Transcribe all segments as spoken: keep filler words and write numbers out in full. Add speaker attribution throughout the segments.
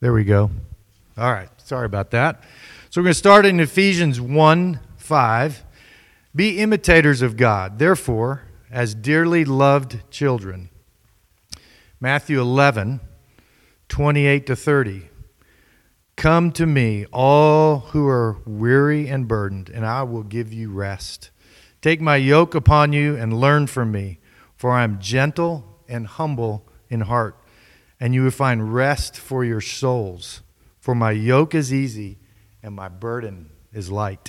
Speaker 1: There we go. All right. Sorry about that. So we're going to start in Ephesians one five. Be imitators of God, therefore, as dearly loved children. Matthew eleven twenty-eight to thirty. Come to me, all who are weary and burdened, and I will give you rest. Take my yoke upon you and learn from me, for I am gentle and humble in heart, and you will find rest for your souls. For my yoke is easy and my burden is light.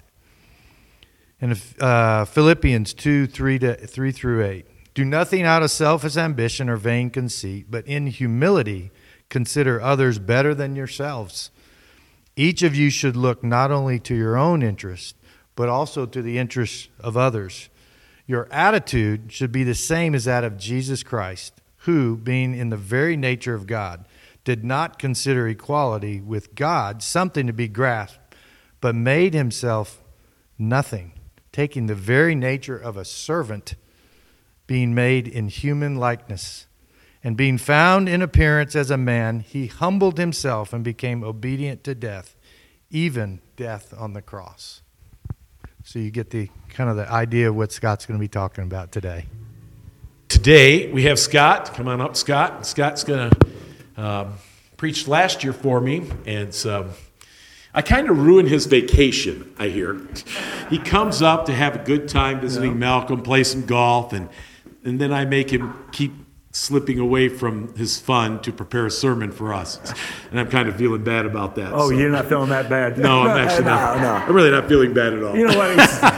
Speaker 1: And uh, Philippians two, three, to, three through eight. Do nothing out of selfish ambition or vain conceit, but in humility consider others better than yourselves. Each of you should look not only to your own interest, but also to the interests of others. Your attitude should be the same as that of Jesus Christ, who, being in the very nature of God, did not consider equality with God something to be grasped, but made himself nothing, taking the very nature of a servant, being made in human likeness. And being found in appearance as a man, he humbled himself and became obedient to death, even death on the cross. So you get the kind of the idea of what Scott's going to be talking about today.
Speaker 2: Today we have Scott. Come on up, Scott. Scott's going to um, preach last year for me, and um, I kind of ruined his vacation, I hear. He comes up to have a good time visiting yeah. Malcolm, play some golf, and and then I make him keep slipping away from his fun to prepare a sermon for us. And I'm kind of feeling bad about that.
Speaker 3: Oh,
Speaker 2: so.
Speaker 3: You're not feeling that bad?
Speaker 2: No, I'm actually not.
Speaker 3: no, no.
Speaker 2: I'm really not feeling bad at all.
Speaker 3: You know what?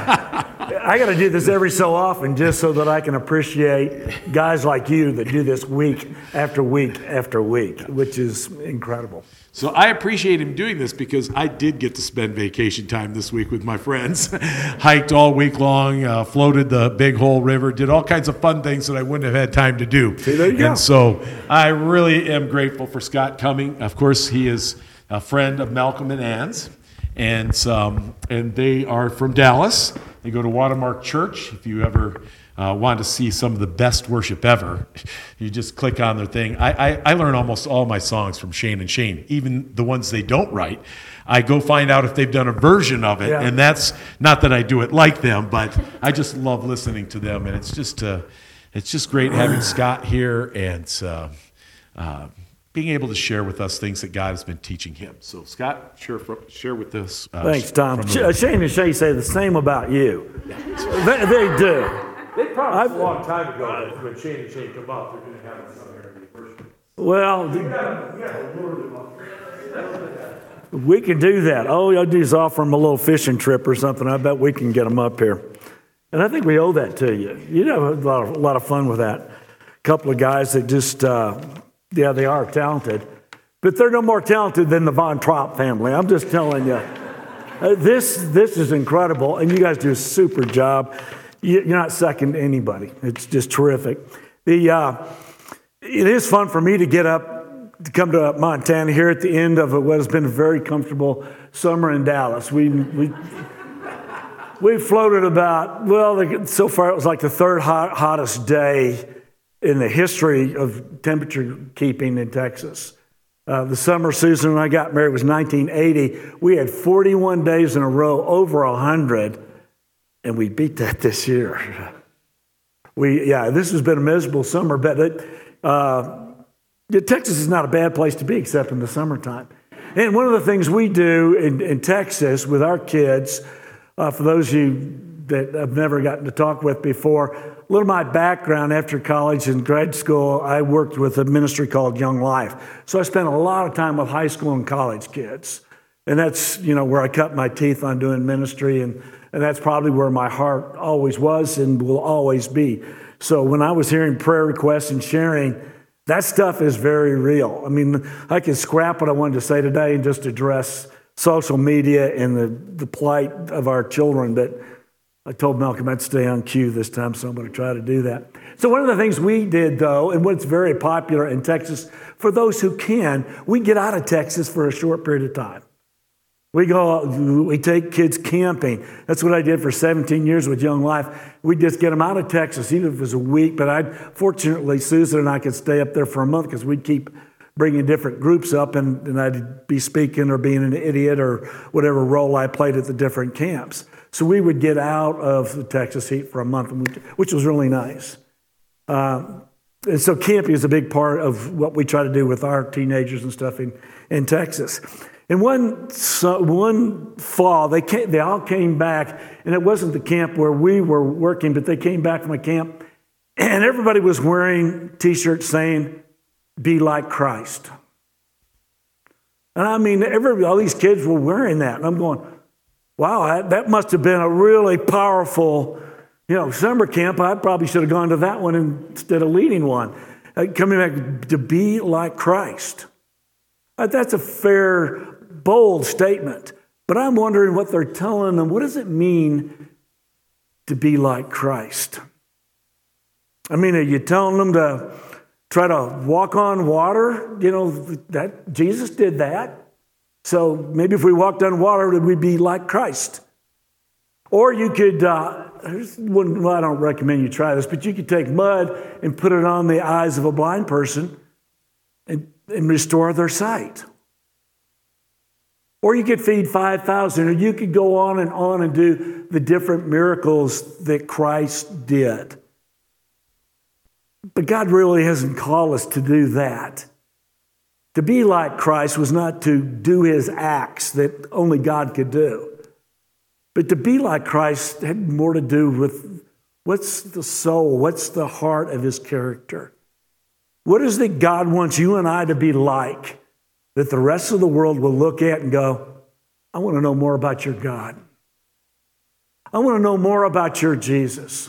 Speaker 3: I got to do this every so often just so that I can appreciate guys like you that do this week after week after week, which is incredible.
Speaker 2: So I appreciate him doing this because I did get to spend vacation time this week with my friends. Hiked all week long, uh, floated the Big Hole River, did all kinds of fun things that I wouldn't have had time to do.
Speaker 3: See, there you go.
Speaker 2: And so I really am grateful for Scott coming. Of course, he is a friend of Malcolm and Ann's, and um, and they are from Dallas. They go to Watermark Church. If you ever uh, want to see some of the best worship ever, you just click on their thing. I, I, I learn almost all my songs from Shane and Shane, even the ones they don't write. I go find out if they've done a version of it, yeah. and that's not that I do it like them, but I just love listening to them, and it's just uh, it's just great having Scott here and uh, uh, being able to share with us things that God has been teaching him. So, Scott, share share with us. Uh,
Speaker 3: Thanks, Tom. The- Shane and Shay say the same about you. they, they do.
Speaker 2: They promised a long time ago that when Shane and Shane come up, they're going to have us on there in worship.
Speaker 3: Well, we can do that. All you got to do is offer them a little fishing trip or something. I bet we can get them up here. And I think we owe that to you. You have a lot of, a lot of fun with that. A couple of guys that just... Uh, Yeah, they are talented, but they're no more talented than the Von Trapp family. I'm just telling you. Uh, this this is incredible, and you guys do a super job. You, you're not second to anybody. It's just terrific. The uh, it is fun for me to get up, to come to Montana here at the end of what has been a very comfortable summer in Dallas. We we we floated about, well, so far it was like the third hot, hottest day in the history of temperature keeping in Texas. Uh, the summer Susan and I got married was nineteen eighty. We had forty-one days in a row over one hundred, and we beat that this year. We yeah, this has been a miserable summer, but it, uh, Texas is not a bad place to be except in the summertime. And one of the things we do in, in Texas with our kids, uh, for those of you that I've never gotten to talk with before, a little of my background after college and grad school, I worked with a ministry called Young Life. So I spent a lot of time with high school and college kids. And that's, you know, where I cut my teeth on doing ministry. And, and that's probably where my heart always was and will always be. So when I was hearing prayer requests and sharing, that stuff is very real. I mean, I could scrap what I wanted to say today and just address social media and the, the plight of our children, but I told Malcolm I'd stay on cue this time, so I'm going to try to do that. So one of the things we did, though, and what's very popular in Texas, for those who can, we get out of Texas for a short period of time. We go, we take kids camping. That's what I did for seventeen years with Young Life. We'd just get them out of Texas, even if it was a week. But I, fortunately, Susan and I could stay up there for a month because we'd keep bringing different groups up, and, and I'd be speaking or being an idiot or whatever role I played at the different camps. So we would get out of the Texas heat for a month, which was really nice. Um, and so camping is a big part of what we try to do with our teenagers and stuff in, in Texas. And one so, one fall, they came, they all came back, and it wasn't the camp where we were working, but they came back from a camp, and everybody was wearing T-shirts saying, "Be like Christ." And I mean, every, all these kids were wearing that, and I'm going, wow, that, that must have been a really powerful, you know, summer camp. I probably should have gone to that one instead of leading one. Uh, coming back to be like Christ. Uh, that's a fair, bold statement. But I'm wondering what they're telling them. What does it mean to be like Christ? I mean, are you telling them to try to walk on water? You know, that Jesus did that. So maybe if we walked on water, we'd be like Christ. Or you could, uh, well, I don't recommend you try this, but you could take mud and put it on the eyes of a blind person and, and restore their sight. Or you could feed five thousand, or you could go on and on and do the different miracles that Christ did. But God really hasn't called us to do that. To be like Christ was not to do his acts that only God could do. But to be like Christ had more to do with what's the soul, what's the heart of his character. What is it God wants you and I to be like that the rest of the world will look at and go, I want to know more about your God. I want to know more about your Jesus.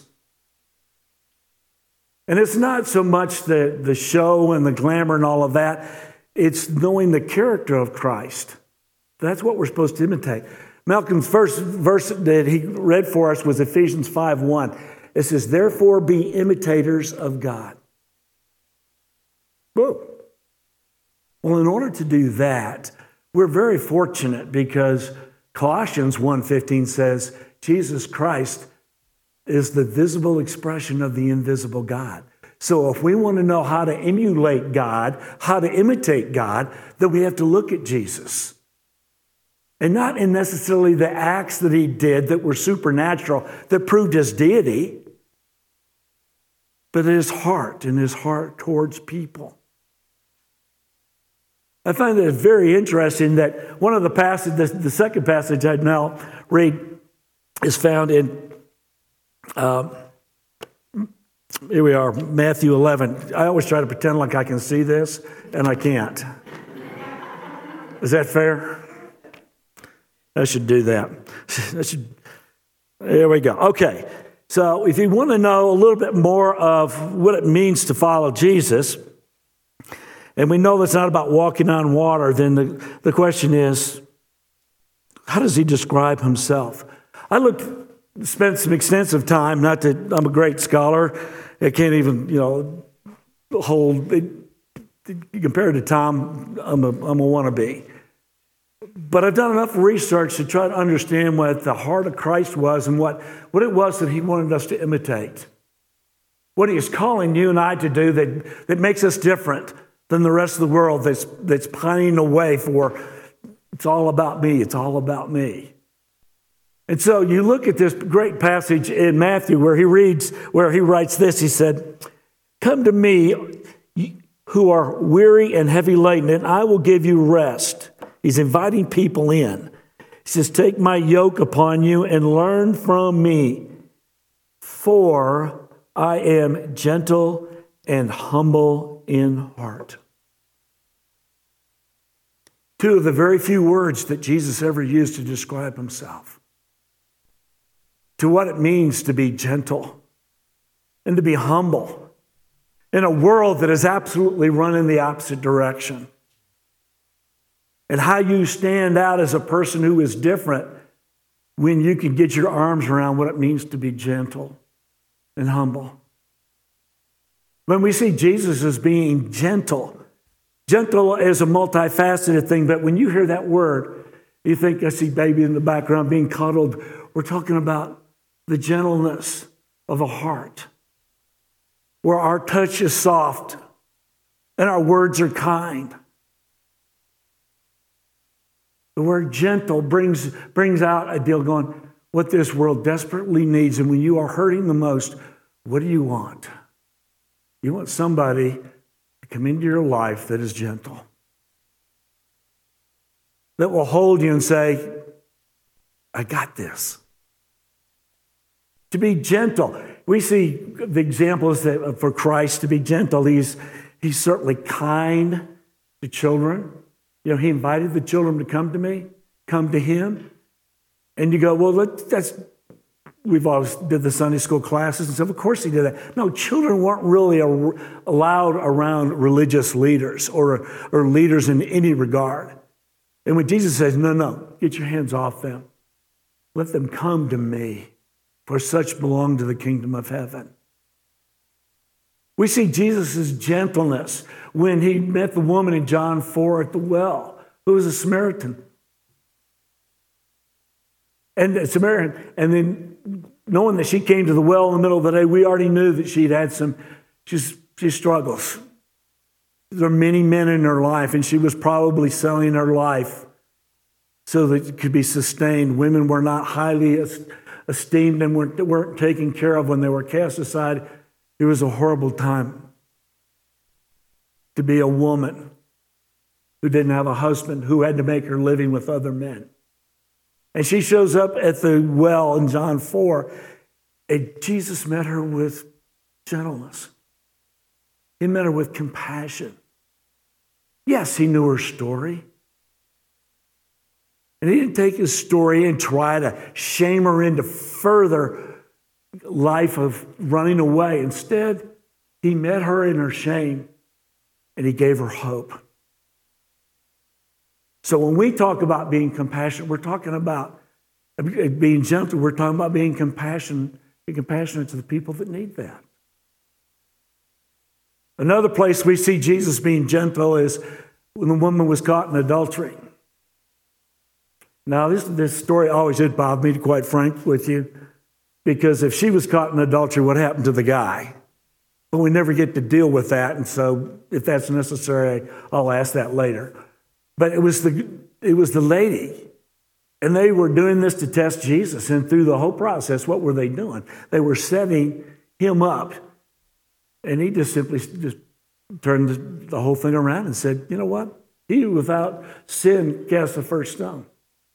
Speaker 3: And it's not so much the, the show and the glamour and all of that. It's knowing the character of Christ. That's what we're supposed to imitate. Malcolm's first verse that he read for us was Ephesians five one. It says, therefore be imitators of God. Whoa. Well, in order to do that, we're very fortunate because Colossians one fifteen says, Jesus Christ is the visible expression of the invisible God. So if we want to know how to emulate God, how to imitate God, then we have to look at Jesus. And not in necessarily the acts that he did that were supernatural, that proved his deity, but his heart and his heart towards people. I find it very interesting that one of the passages, the, the second passage I'd now read is found in, um, here we are, Matthew eleven. I always try to pretend like I can see this, and I can't. Is that fair? I should do that. I should. There we go. Okay. So if you want to know a little bit more of what it means to follow Jesus, and we know that's not about walking on water, then the, the question is, how does he describe himself? I looked, spent some extensive time, not that I'm a great scholar, I can't even, you know, hold, it, compared to Tom, I'm a, I'm a wannabe. But I've done enough research to try to understand what the heart of Christ was and what, what it was that he wanted us to imitate. What he is calling you and I to do that, that makes us different than the rest of the world that's, that's pining away for, it's all about me, it's all about me. And so you look at this great passage in Matthew where he reads, where he writes this, he said, come to me who are weary and heavy laden, and I will give you rest. He's inviting people in. He says, take my yoke upon you and learn from me, for I am gentle and humble in heart. Two of the very few words that Jesus ever used to describe himself. To what it means to be gentle and to be humble in a world that is absolutely run in the opposite direction. And how you stand out as a person who is different when you can get your arms around what it means to be gentle and humble. When we see Jesus as being gentle, gentle is a multifaceted thing, but when you hear that word, you think, I see baby in the background being cuddled. We're talking about the gentleness of a heart, where our touch is soft, and our words are kind. The word gentle brings, brings out a deal going, what this world desperately needs. And when you are hurting the most, what do you want? You want somebody to come into your life that is gentle, that will hold you and say, I got this. To be gentle. We see the examples that for Christ to be gentle. He's, he's certainly kind to children. You know, he invited the children to come to me, come to him. And you go, well, let, that's, we've always did the Sunday school classes and stuff. Of course he did that. No, children weren't really a, allowed around religious leaders or, or leaders in any regard. And when Jesus says, no, no, get your hands off them. Let them come to me, for such belong to the kingdom of heaven. We see Jesus' gentleness when he met the woman in John four at the well, who was a Samaritan. And a Samaritan, and then knowing that she came to the well in the middle of the day, we already knew that she'd had some, she's, she struggles. There are many men in her life, and she was probably selling her life so that it could be sustained. Women were not highly esteemed and weren't, weren't taken care of when they were cast aside. It was a horrible time to be a woman who didn't have a husband, who had to make her living with other men. And she shows up at the well in John four, and Jesus met her with gentleness. He met her with compassion. Yes, he knew her story. And he didn't take his story and try to shame her into further life of running away. Instead, he met her in her shame, and he gave her hope. So when we talk about being compassionate, we're talking about being gentle. We're talking about being compassionate, being compassionate to the people that need that. Another place we see Jesus being gentle is when the woman was caught in adultery. Now, this, this story always did bother me, to be quite frank with you, because if she was caught in adultery, what happened to the guy? But we never get to deal with that, and so if that's necessary, I'll ask that later. But it was the it was the lady, and they were doing this to test Jesus. And through the whole process, what were they doing? They were setting him up, and he just simply just turned the, the whole thing around and said, "You know what? He without sin cast the first stone."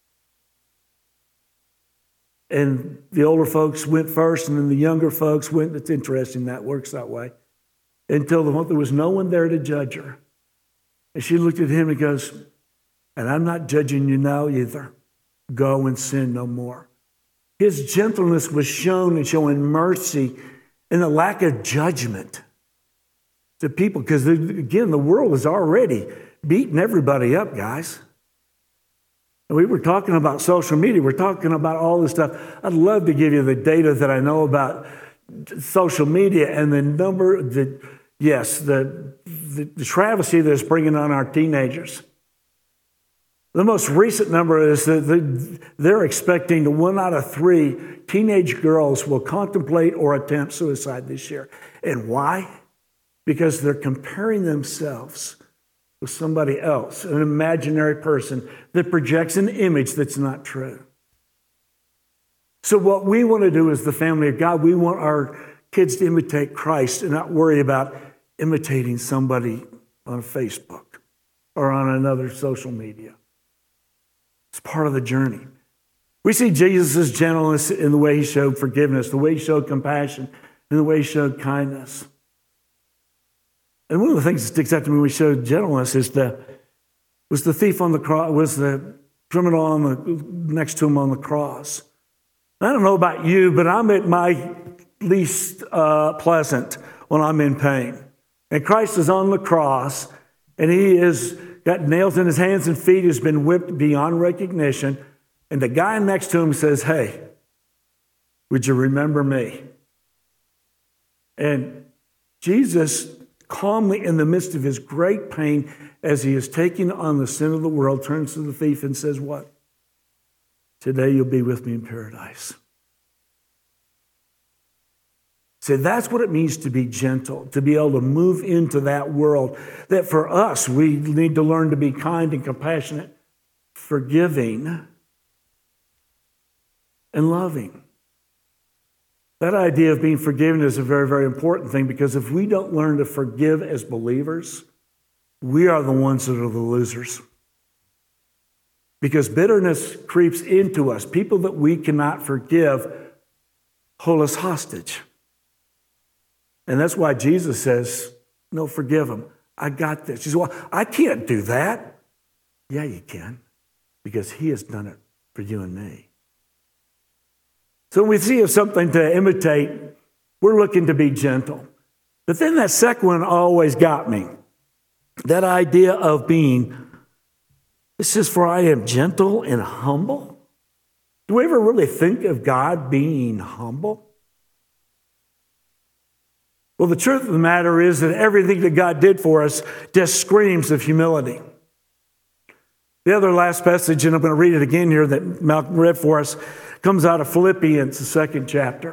Speaker 3: And the older folks went first, and then the younger folks went. It's interesting that works that way. Until the, there was no one there to judge her. And she looked at him and goes, and I'm not judging you now either. Go and sin no more. His gentleness was shown in showing mercy and the lack of judgment to people. Because, again, the world is already beating everybody up, guys. And we were talking about social media. We're talking about all this stuff. I'd love to give you the data that I know about social media and the number, the yes, the, the, the travesty that it's bringing on our teenagers. The most recent number is that they're expecting that one out of three teenage girls will contemplate or attempt suicide this year. And why? Because they're comparing themselves with somebody else, an imaginary person that projects an image that's not true. So what we want to do as the family of God, we want our kids to imitate Christ and not worry about imitating somebody on Facebook or on another social media. It's part of the journey. We see Jesus' gentleness in the way he showed forgiveness, the way he showed compassion, and the way he showed kindness. And one of the things that sticks out to me when he showed gentleness is the was the thief on the cross, was the criminal on the next to him on the cross. I don't know about you, but I'm at my least uh, pleasant when I'm in pain. And Christ is on the cross, and he has got nails in his hands and feet, has been whipped beyond recognition. And the guy next to him says, "Hey, would you remember me?" And Jesus, calmly in the midst of his great pain, as he is taking on the sin of the world, turns to the thief and says, "What? Today you'll be with me in paradise." So that's what it means to be gentle, to be able to move into that world. That for us, we need to learn to be kind and compassionate, forgiving, and loving. That idea of being forgiven is a very, very important thing, because if we don't learn to forgive as believers, we are the ones that are the losers. Because bitterness creeps into us. People that we cannot forgive hold us hostage. And that's why Jesus says, no, forgive them. I got this. He says, well, I can't do that. Yeah, you can, because he has done it for you and me. So when we see something to imitate, we're looking to be gentle. But then that second one always got me. That idea of being, it says, for I am gentle and humble. Do we ever really think of God being humble? Well, the truth of the matter is that everything that God did for us just screams of humility. The other last passage, and I'm going to read it again here that Malcolm read for us, comes out of Philippians, the second chapter.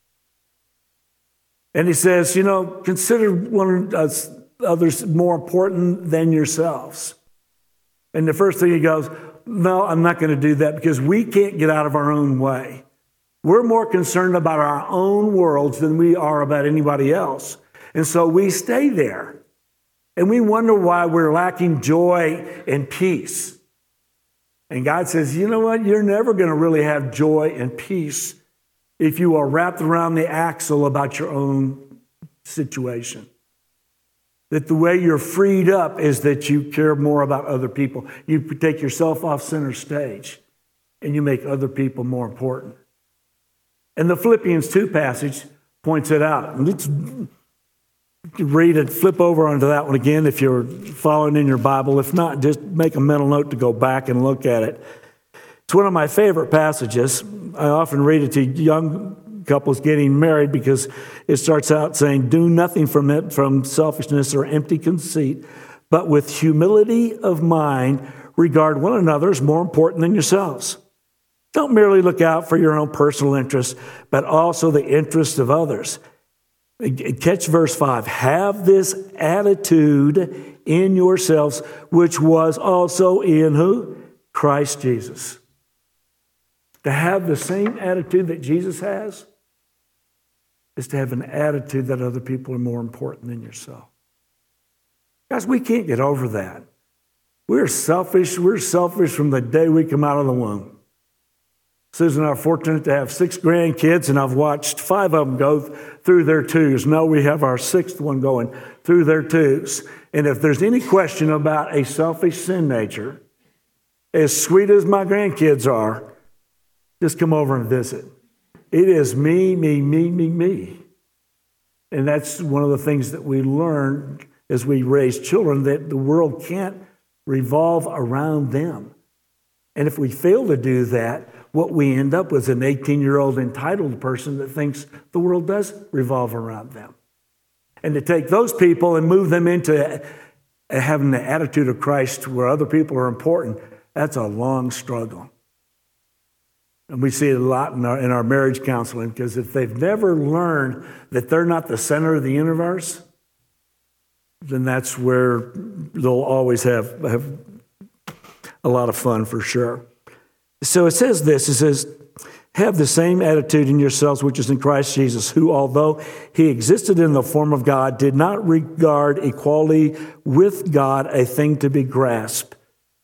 Speaker 3: And he says, you know, consider one others more important than yourselves. And the first thing he goes, no, I'm not going to do that, because we can't get out of our own way. We're more concerned about our own worlds than we are about anybody else. And so we stay there. And we wonder why we're lacking joy and peace. And God says, you know what? You're never going to really have joy and peace if you are wrapped around the axle about your own situation. That the way you're freed up is that you care more about other people. You take yourself off center stage and you make other people more important. And the Philippians two passage points it out. Let's read it, flip over onto that one again if you're following in your Bible. If not, just make a mental note to go back and look at it. It's one of my favorite passages. I often read it to young couples getting married, because it starts out saying, do nothing from it from selfishness or empty conceit, but with humility of mind, regard one another as more important than yourselves. Don't merely look out for your own personal interests, but also the interests of others. Catch verse five. Have this attitude in yourselves, which was also in who? Christ Jesus. To have the same attitude that Jesus has is to have an attitude that other people are more important than yourself. Guys, we can't get over that. We're selfish. We're selfish from the day we come out of the womb. Susan and I are fortunate to have six grandkids, and I've watched five of them go through their twos. Now we have our sixth one going through their twos. And if there's any question about a selfish sin nature, as sweet as my grandkids are, just come over and visit. It is me, me, me, me, me. And that's one of the things that we learn as we raise children, that the world can't revolve around them. And if we fail to do that, what we end up with is an eighteen-year-old entitled person that thinks the world does revolve around them. And to take those people and move them into having the attitude of Christ where other people are important, that's a long struggle. And we see it a lot in our, in our marriage counseling, because if they've never learned that they're not the center of the universe, then that's where they'll always have, have a lot of fun for sure. So it says this, it says, have the same attitude in yourselves which is in Christ Jesus, who, although he existed in the form of God, did not regard equality with God a thing to be grasped.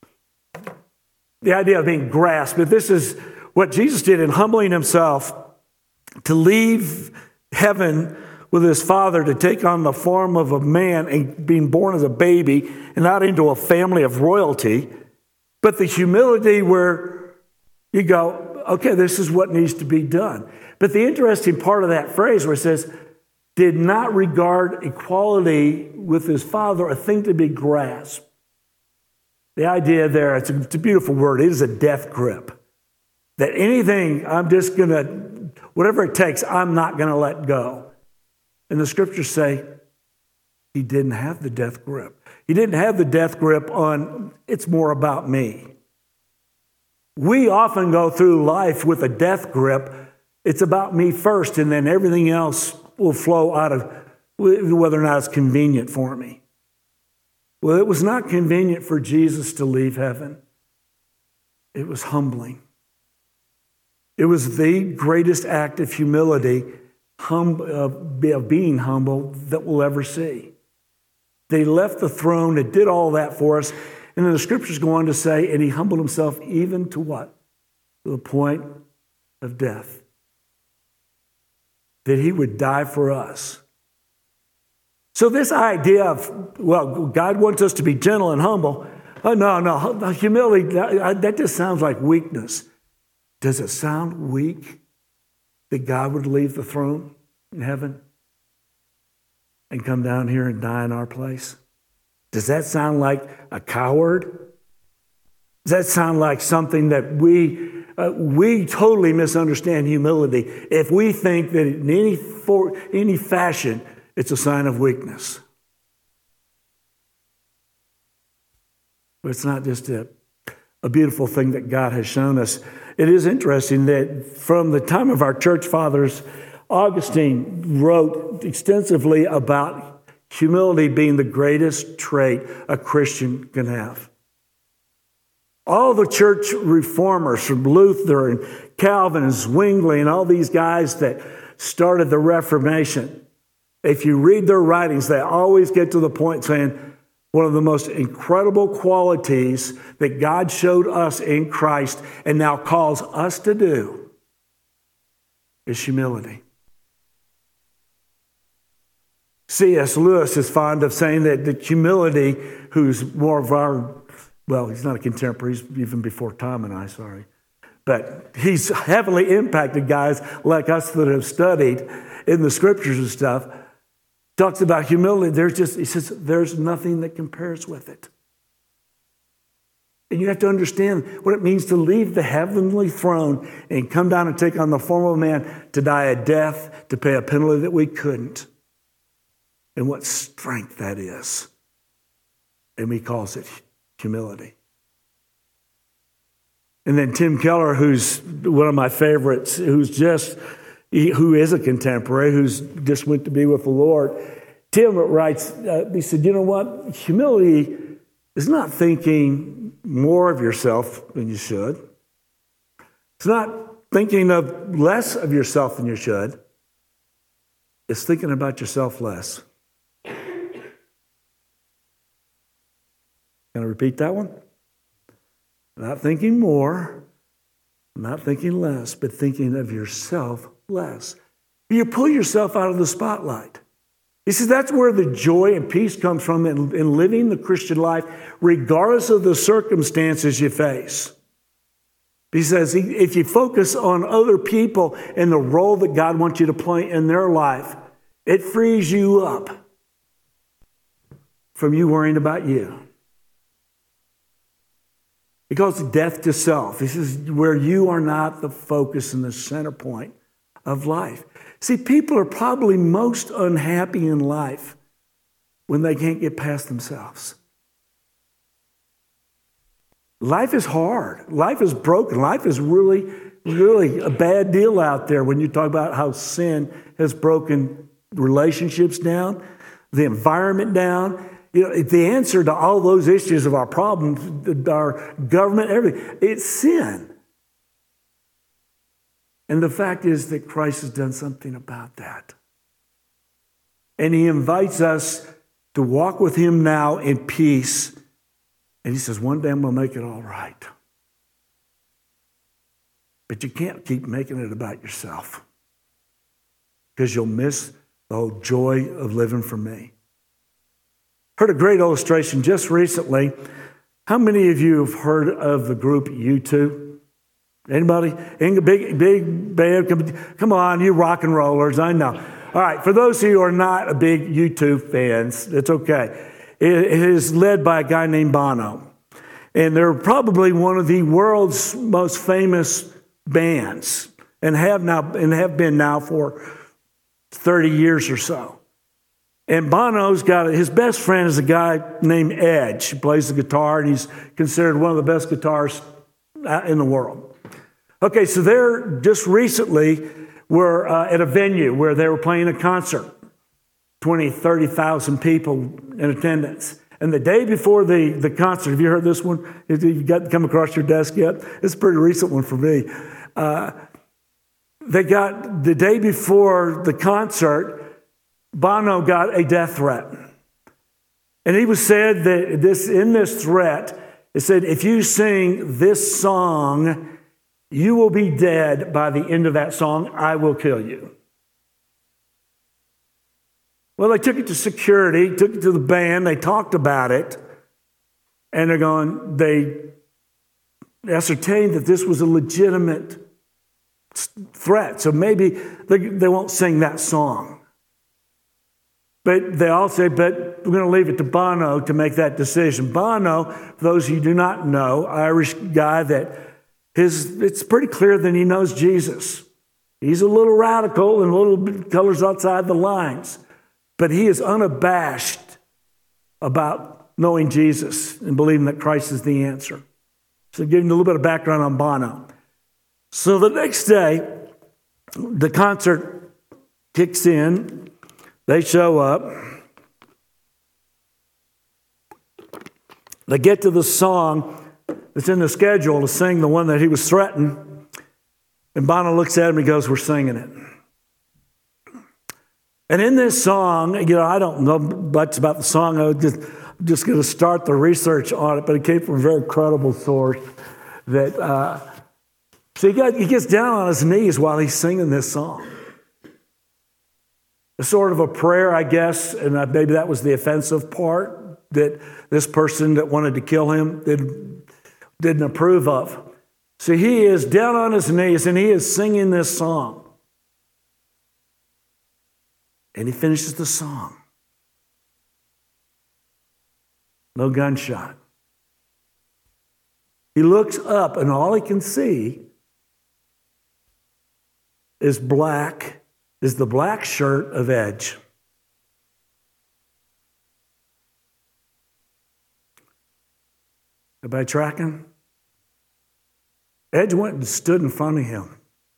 Speaker 3: The idea of being grasped, but this is what Jesus did in humbling himself to leave heaven with his Father, to take on the form of a man and being born as a baby and not into a family of royalty, but the humility where you go, okay, this is what needs to be done. But the interesting part of that phrase where it says, did not regard equality with his Father a thing to be grasped. The idea there, it's a, it's a beautiful word. It is a death grip. That anything, I'm just going to, whatever it takes, I'm not going to let go. And the scriptures say he didn't have the death grip. He didn't have the death grip on, it's more about me. We often go through life with a death grip. It's about me first, and then everything else will flow out of whether or not it's convenient for me. Well, it was not convenient for Jesus to leave heaven. It was humbling. It was the greatest act of humility, hum, uh, of being humble, that we'll ever see. They left the throne, it did all that for us, and then the scriptures go on to say, and he humbled himself even to what? To the point of death. That he would die for us. So this idea of, well, God wants us to be gentle and humble. Oh, no, no, humility, that, that just sounds like weakness. Does it sound weak that God would leave the throne in heaven and come down here and die in our place? Does that sound like a coward? Does that sound like something that we uh, we totally misunderstand humility if we think that in any for, any fashion it's a sign of weakness? But it's not just a, a beautiful thing that God has shown us. It is interesting that from the time of our church fathers, Augustine wrote extensively about humility being the greatest trait a Christian can have. All the church reformers from Luther and Calvin and Zwingli and all these guys that started the Reformation, if you read their writings, they always get to the point saying, one of the most incredible qualities that God showed us in Christ and now calls us to do is humility. C S Lewis is fond of saying that the humility, who's more of our, well, he's not a contemporary, he's even before Tom and I, sorry. But he's heavily impacted guys like us that have studied in the scriptures and stuff. Talks about humility. There's just, he says, there's nothing that compares with it. And you have to understand what it means to leave the heavenly throne and come down and take on the form of a man to die a death, to pay a penalty that we couldn't. And what strength that is. And he calls it humility. And then Tim Keller, who's one of my favorites, who's just, who is a contemporary, who's just went to be with the Lord. Tim writes, uh, he said, you know what? Humility is not thinking more of yourself than you should. It's not thinking of less of yourself than you should. It's thinking about yourself less. Can I repeat that one? Not thinking more, not thinking less, but thinking of yourself less. You pull yourself out of the spotlight. He says that's where the joy and peace comes from in, in living the Christian life, regardless of the circumstances you face. He says if you focus on other people and the role that God wants you to play in their life, it frees you up from you worrying about you. He calls it death to self. This is where you are not the focus and the center point of life. See, people are probably most unhappy in life when they can't get past themselves. Life is hard. Life is broken. Life is really, really a bad deal out there when you talk about how sin has broken relationships down, the environment down. You know, the answer to all those issues of our problems, our government, everything, it's sin. And the fact is that Christ has done something about that. And he invites us to walk with him now in peace. And he says, one day I'm going to make it all right. But you can't keep making it about yourself, because you'll miss the whole joy of living for me. Heard a great illustration just recently. How many of you have heard of the group U two? Anybody? Big, big band? Come on, you rock and rollers, I know. All right, for those of you who are not a big U two fans, it's okay. It is led by a guy named Bono. And they're probably one of the world's most famous bands, and have now and have been now for thirty years or so. And Bono's got, his best friend is a guy named Edge. He plays the guitar, and he's considered one of the best guitarists in the world. Okay, so they're just recently were uh, at a venue where they were playing a concert, twenty, thirty thousand people in attendance. And the day before the, the concert, have you heard this one? Have you got come across your desk yet? It's a pretty recent one for me. Uh, they got, the day before the concert, Bono got a death threat. And he was said that this in this threat, it said, if you sing this song, you will be dead by the end of that song. I will kill you. Well, they took it to security, took it to the band, they talked about it, and they're going, they ascertained that this was a legitimate threat. So maybe they, they won't sing that song. But they all say, but we're going to leave it to Bono to make that decision. Bono, for those of you who do not know, Irish guy that his, it's pretty clear that he knows Jesus. He's a little radical and a little bit colors outside the lines. But he is unabashed about knowing Jesus and believing that Christ is the answer. So giving you a little bit of background on Bono. So the next day, the concert kicks in. They show up. They get to the song that's in the schedule to sing the one that he was threatened. And Bono looks at him and goes, we're singing it. And in this song, you know, I don't know much about the song. I was just, I'm just going to start the research on it, but it came from a very credible source. That uh, so he, got, he gets down on his knees while he's singing this song. It's sort of a prayer, I guess, and maybe that was the offensive part that this person that wanted to kill him didn't, didn't approve of. So he is down on his knees and he is singing this song. And he finishes the song. No gunshot. He looks up and all he can see is black, is the black shirt of Edge. Everybody tracking? Edge went and stood in front of him.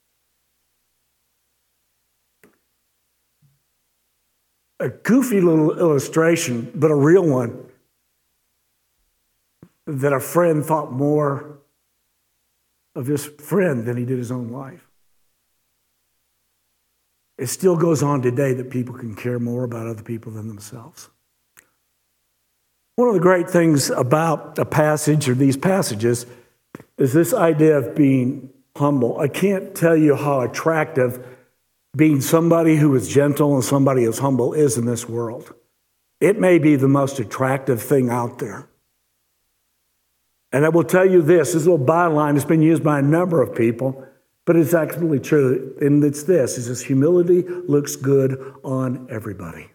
Speaker 3: A goofy little illustration, but a real one, that a friend thought more of his friend than he did his own life. It still goes on today that people can care more about other people than themselves. One of the great things about a passage or these passages is this idea of being humble. I can't tell you how attractive being somebody who is gentle and somebody who is humble is in this world. It may be the most attractive thing out there. And I will tell you this, this little byline has been used by a number of people, but it's actually true. And it's this, it says humility looks good on everybody.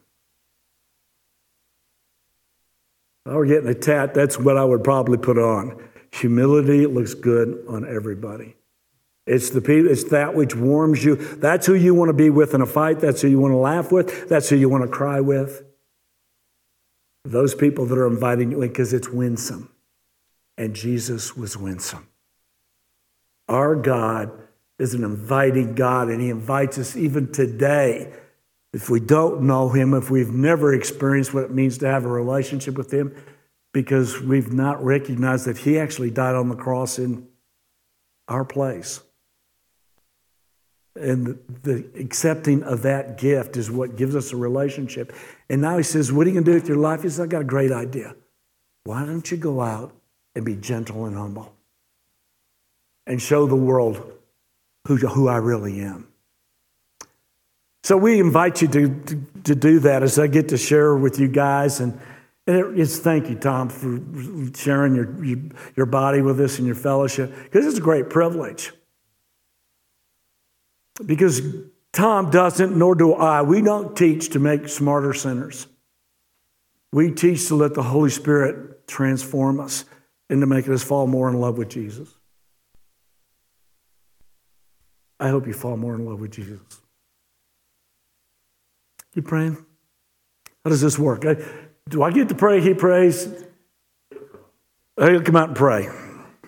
Speaker 3: If I were getting a tat, that's what I would probably put on. Humility looks good on everybody. It's the people, it's that which warms you. That's who you want to be with in a fight. That's who you want to laugh with. That's who you want to cry with. Those people that are inviting you in because it's winsome. And Jesus was winsome. Our God is an inviting God, and he invites us even today. If we don't know him, if we've never experienced what it means to have a relationship with him, because we've not recognized that he actually died on the cross in our place. And the accepting of that gift is what gives us a relationship. And now he says, what are you going to do with your life? He says, I got a great idea. Why don't you go out and be gentle and humble and show the world who, who I really am? So we invite you to, to, to do that as I get to share with you guys. And, and it, it's thank you, Tom, for sharing your, your, your body with us and your fellowship, because it's a great privilege. Because Tom doesn't, nor do I. We don't teach to make smarter sinners. We teach to let the Holy Spirit transform us and to make us fall more in love with Jesus. I hope you fall more in love with Jesus. You praying? How does this work? I, do I get to pray? He prays. He'll come out and pray.